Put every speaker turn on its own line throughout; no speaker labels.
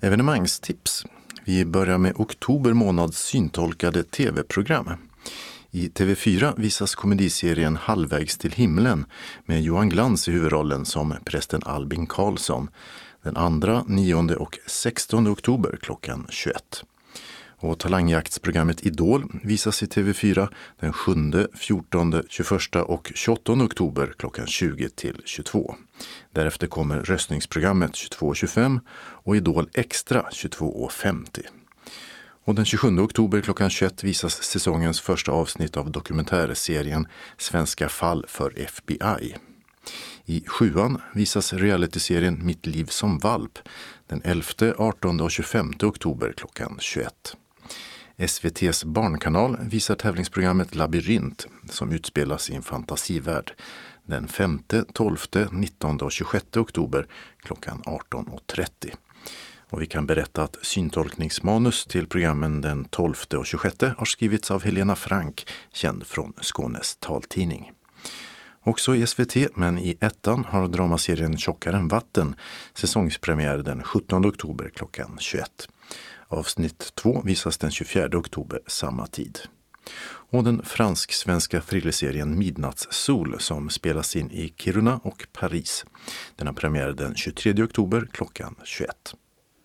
Evenemangstips. Vi börjar med oktober månads syntolkade tv-program. I TV4 visas komediserien Halvvägs till himlen med Johan Glans i huvudrollen som prästen Albin Karlsson den 2, 9 och 16 oktober klockan 21. Och talangjaktsprogrammet Idol visas i TV4 den 7, 14, 21 och 28 oktober klockan 20 till 22. Därefter kommer röstningsprogrammet 22.25 och Idol Extra 22.50. Och den 27 oktober klockan 21 visas säsongens första avsnitt av dokumentärserien Svenska fall för FBI. I 7:an visas realityserien Mitt liv som valp den 11, 18 och 25 oktober klockan 21. SVT:s barnkanal visar tävlingsprogrammet Labyrint som utspelas i en fantasivärld den 5, 12, 19 och 26 oktober klockan 18.30. Och vi kan berätta att syntolkningsmanus till programmen den 12 och 26 har skrivits av Helena Frank, känd från Skånes taltidning. Också i SVT, men i 1:an har dramaserien Tjockare än vatten säsongspremiär den 17 oktober klockan 21. Avsnitt 2 visas den 24 oktober samma tid. Och den fransk-svenska thrillerserien Midnattssol som spelas in i Kiruna och Paris. Den har premiär den 23 oktober klockan 21.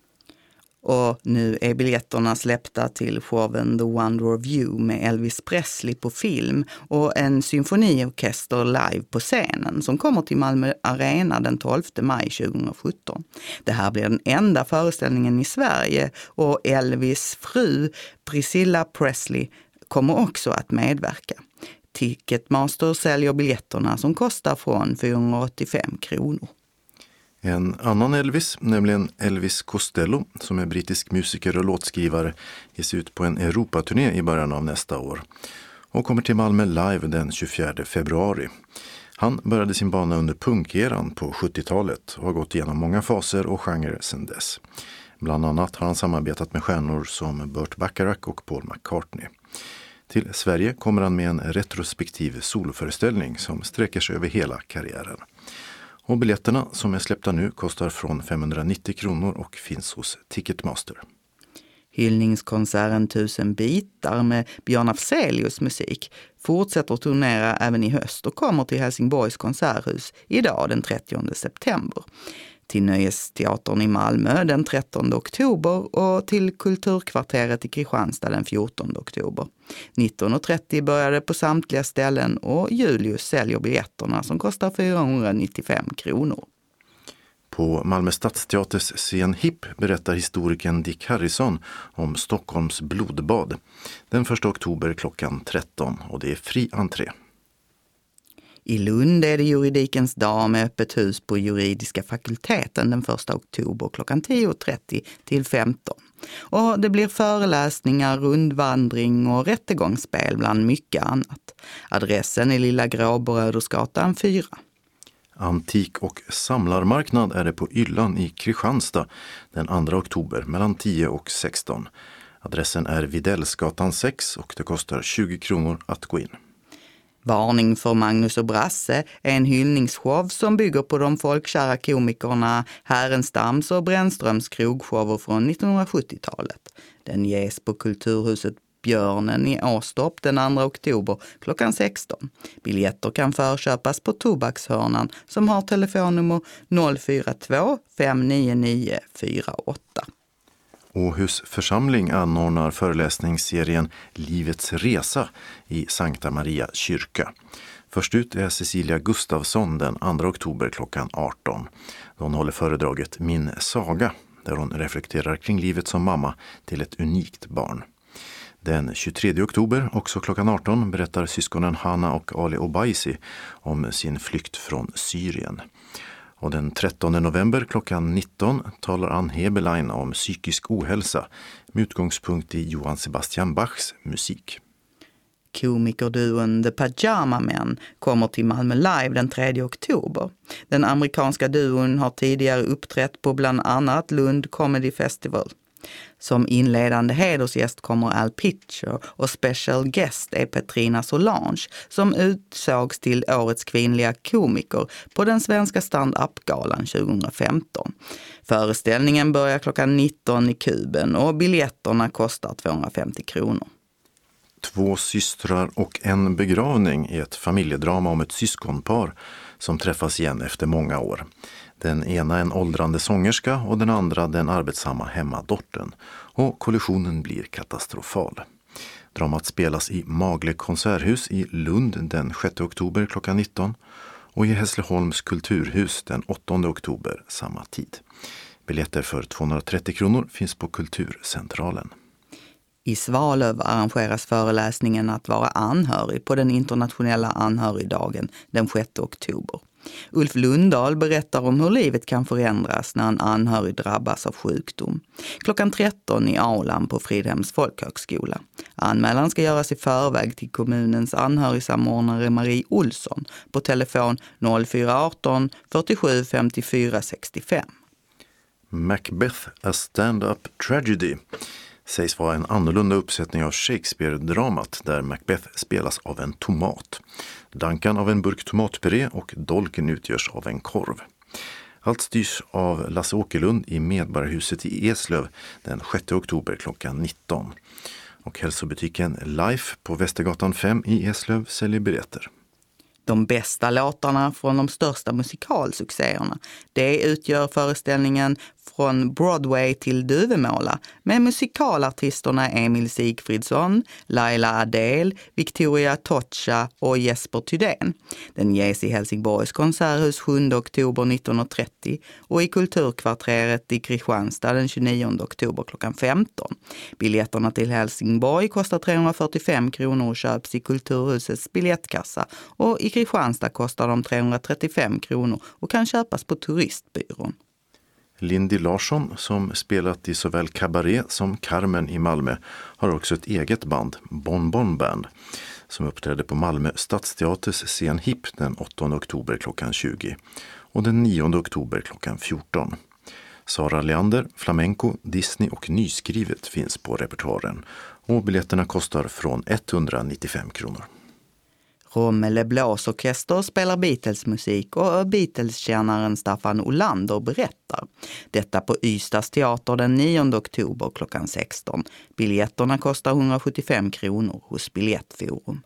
Och nu är biljetterna släppta till showen The Wonder of You med Elvis Presley på film och en symfoniorkester live på scenen som kommer till Malmö Arena den 12 maj 2017. Det här blir den enda föreställningen i Sverige och Elvis fru Priscilla Presley kommer också att medverka. Ticketmaster säljer biljetterna som kostar från 485 kronor.
En annan Elvis, nämligen Elvis Costello, som är brittisk musiker och låtskrivare, ges ut på en Europaturné i början av nästa år och kommer till Malmö live den 24 februari. Han började sin bana under punkeran på 70-talet och har gått igenom många faser och genrer sedan dess. Bland annat har han samarbetat med stjärnor som Burt Bacharach och Paul McCartney. Till Sverige kommer han med en retrospektiv soloföreställning som sträcker sig över hela karriären. Och biljetterna som är släppta nu kostar från 590 kronor och finns hos Ticketmaster.
Hyllningskonserten 1000 bitar med Björn Afzelius musik fortsätter turnera även i höst och kommer till Helsingborgs konserthus idag den 30 september. Till Nöjesteatern i Malmö den 13 oktober och till Kulturkvarteret i Kristianstad den 14 oktober. 19.30 började på samtliga ställen och Julius säljer biljetterna som kostar 495 kronor.
På Malmö Stadsteaters scen Hipp berättar historikern Dick Harrison om Stockholms blodbad. Den 1 oktober klockan 13 och det är fri entré.
I Lund är det juridikens dag med öppet hus på juridiska fakulteten den 1 oktober klockan 10.30 till 15. Och det blir föreläsningar, rundvandring och rättegångsspel bland mycket annat. Adressen är Lilla Gråbrödersgatan 4.
Antik- och samlarmarknad är det på Yllan i Kristianstad den 2 oktober mellan 10 och 16. Adressen är Videllsgatan 6 och det kostar 20 kronor att gå in.
Varning för Magnus och Brasse är en hyllningsshow som bygger på de folkkära komikerna Härenstams och Brännströms krogshower från 1970-talet. Den ges på Kulturhuset Björnen i Åstorp den 2 oktober klockan 16. Biljetter kan förköpas på Tobakshörnan som har telefonnummer 042 599 48.
Åhus församling anordnar föreläsningsserien Livets resa i Sankta Maria kyrka. Först ut är Cecilia Gustafsson den 2 oktober klockan 18. Hon håller föredraget Min saga, där hon reflekterar kring livet som mamma till ett unikt barn. Den 23 oktober, också klockan 18, berättar syskonen Hanna och Ali Obaisi om sin flykt från Syrien. Och den 13 november klockan 19 talar Ann Heberlein om psykisk ohälsa med utgångspunkt i Johann Sebastian Bachs musik.
Komikerduon The Pajama Men kommer till Malmö live den 3 oktober. Den amerikanska duon har tidigare uppträtt på bland annat Lund Comedy Festival. Som inledande hedersgäst kommer Al Pitcher och special guest är Petrina Solange som utsågs till årets kvinnliga komiker på den svenska stand-up-galan 2015. Föreställningen börjar klockan 19 i Kuben och biljetterna kostar 250 kronor.
Två systrar och en begravning är ett familjedrama om ett syskonpar som träffas igen efter många år. Den ena en åldrande sångerska och den andra den arbetsamma hemmadottern. Och kollisionen blir katastrofal. Dramat spelas i Magle konserthus i Lund den 6 oktober klockan 19 och i Hässleholms kulturhus den 8 oktober samma tid. Biljetter för 230 kronor finns på Kulturcentralen.
I Svalöv arrangeras föreläsningen Att vara anhörig på den internationella anhörigdagen den 6 oktober. Ulf Lundahl berättar om hur livet kan förändras när en anhörig drabbas av sjukdom. Klockan 13 i aulan på Fridhems folkhögskola. Anmälan ska göras i förväg till kommunens anhörigsamordnare Marie Olsson på telefon 0418 47 54 65.
Macbeth, a stand-up tragedy, sägs vara en annorlunda uppsättning av Shakespeare-dramat där Macbeth spelas av en tomat. Duncan av en burk tomatpuré och dolken utgörs av en korv. Allt styrs av Lasse Åkerlund i Medborgarhuset i Eslöv den 6 oktober klockan 19. Och hälsobutiken Life på Västergatan 5 i Eslöv säljer biljetter.
De bästa låtarna från de största musikalsuccéerna. Det utgör föreställningen Från Broadway till Duvemåla med musikalartisterna Emil Sigfridsson, Laila Adel, Victoria Toccia och Jesper Thydén. Den ges i Helsingborgs konserthus 7 oktober 19.30 och i Kulturkvarteret i Kristianstad den 29 oktober klockan 15. Biljetterna till Helsingborg kostar 345 kronor och köps i Kulturhusets biljettkassa och i Kristianstad kostar de 335 kronor och kan köpas på Turistbyrån.
Lindy Larsson, som spelat i såväl Cabaret som Carmen i Malmö, har också ett eget band, Bon Bon Band, som uppträdde på Malmö Stadsteaters scen Hipp den 8 oktober klockan 20 och den 9 oktober klockan 14. Sara Leander, flamenco, Disney och nyskrivet finns på repertoaren och biljetterna kostar från 195 kronor.
Rommel blåsorkester spelar Beatles-musik och Beatles-kännaren Staffan Olander berättar. Detta på Ystads teater den 9 oktober klockan 16. Biljetterna kostar 175 kronor hos Biljettforum.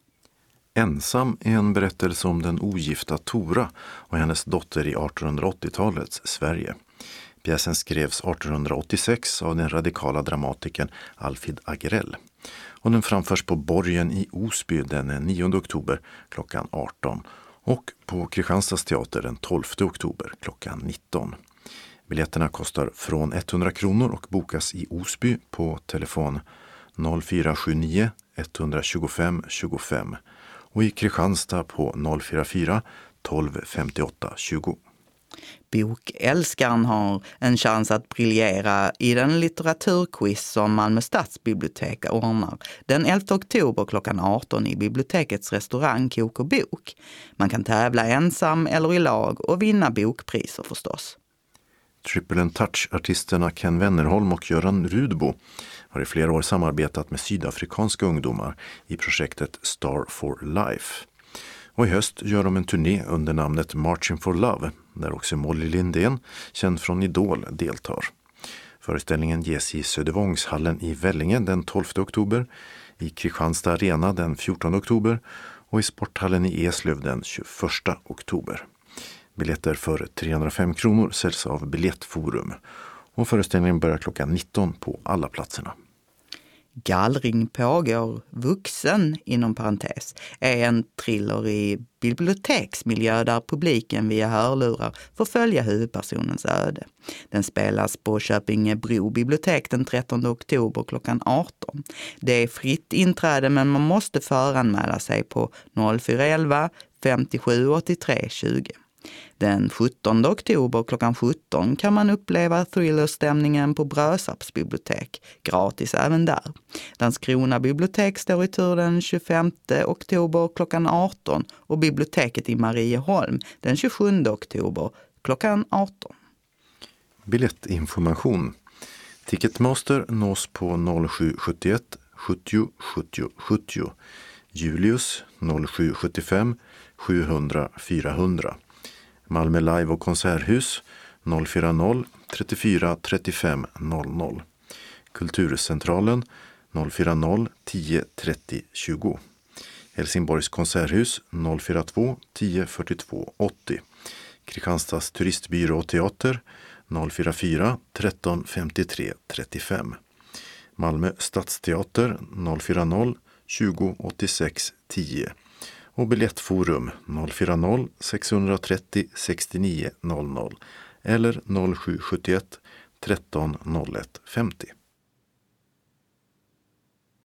Ensam är en berättelse om den ogifta Tora och hennes dotter i 1880-talets Sverige. Pjäsen skrevs 1886 av den radikala dramatikern Alfred Agrell. Och den framförs på Borgen i Osby den 9 oktober klockan 18 och på Kristianstads teater den 12 oktober klockan 19. Biljetterna kostar från 100 kronor och bokas i Osby på telefon 0479 125 25 och i Kristianstad på 044 12 58 20.
Bokälskaren har en chans att briljera i den litteraturquiz som Malmö stadsbibliotek ordnar den 11 oktober klockan 18 i bibliotekets restaurang Kok och bok. Man kan tävla ensam eller i lag och vinna bokpriser förstås.
Triple and Touch-artisterna Ken Wennerholm och Göran Rudbo har i flera år samarbetat med sydafrikanska ungdomar i projektet Star for Life. Och i höst gör de en turné under namnet Marching for Love, där också Molly Lindén, känd från Idol, deltar. Föreställningen ges i Södervångshallen i Vellinge den 12 oktober, i Kristianstad Arena den 14 oktober och i Sporthallen i Eslöv den 21 oktober. Biljetter för 305 kronor säljs av Biljettforum och föreställningen börjar klockan 19 på alla platserna.
Gallring pågår, vuxen inom parentes, är en thriller i biblioteksmiljö där publiken via hörlurar får följa huvudpersonens öde. Den spelas på Köpingebro bibliotek den 13 oktober klockan 18. Det är fritt inträde men man måste föranmäla sig på 0411 57 83 20. Den 17 oktober klockan 17 kan man uppleva thrillerstämningen på Brösarps bibliotek, gratis även där. Landskrona bibliotek står i tur den 25 oktober klockan 18 och biblioteket i Marieholm den 27 oktober klockan 18.
Biljettinformation. Ticketmaster nås på 0771 70 70 70. Julius 0775 700 400. Malmö Live och konserthus 040 34 35 00. Kulturcentralen 040 10 30 20. Helsingborgs konserthus 042 10 42 80. Kristianstads turistbyrå och teater 044 13 53 35. Malmö stadsteater 040 20 86 10. Och Biljettforum 040 630 69 00 eller 0771 13 01 50.